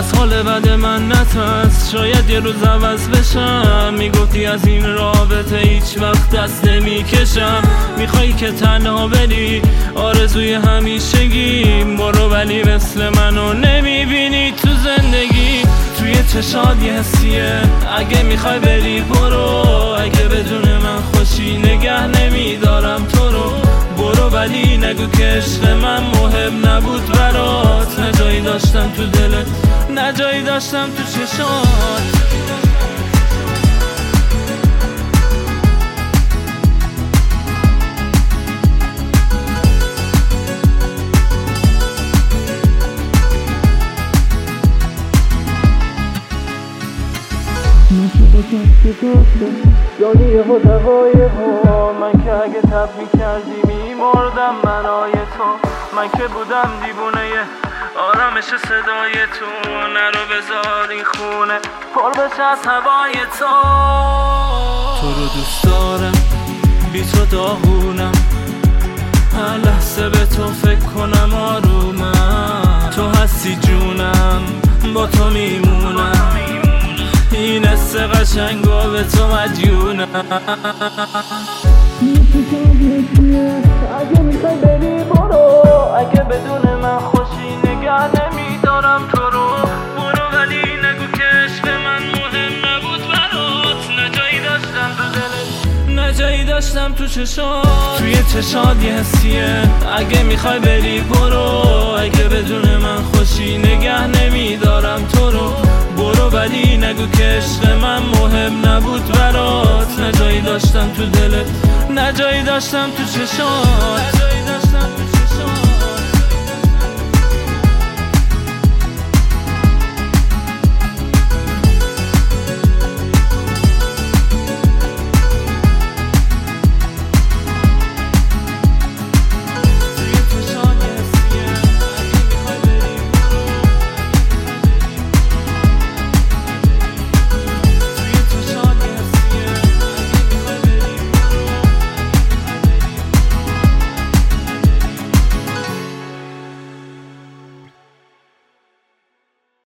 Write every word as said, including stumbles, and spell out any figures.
از حال بد من نترس، شاید یه روز عوض بشم. میگفتی از این رابطه هیچ وقت دست نمیکشم. میخوایی که تنها بری، آرزوی همیشگیم. برو ولی مثل منو نمیبینی تو زندگی. توی چشات یه حسیه، اگه میخوای بری برو. اگه بدون من خوشی نگه نمیدارم تو رو. برو ولی نگو که عشق من مهم نبود برات. نه جایی داشتم تو دلت، نه جایی داشتم تو چشات. یادی و دوای ها، من که اگه تب میکردی میمردم منای تو. من که بودم دیوونه آرامش صدای تو. نرو بذار این خونه پر بشه از هوای تو. تو رو دوست دارم، بی تو داغونم. هر لحظه به تو فکر کنم آرومم. تو هستی جونم، با تو میمونم. این حس قشنگا به تو مدیونم. اگه میخوای بری برو. اگه بدون من خوشی نگه نمیدارم تو رو. برو ولی نگو که عشق من مهم نبود برات. نه جایی داشتم تو دلت، نه جایی داشتم تو چشات. توی چشات یه حسیه، اگه میخوای بری برو. اگه بدون من خوشی نگه نمیدارم تو رو. برو ولی نگو که عشق من مهم نبود برات. نه جایی داشتم تو دلت، نه جایی داشتم تو چشات.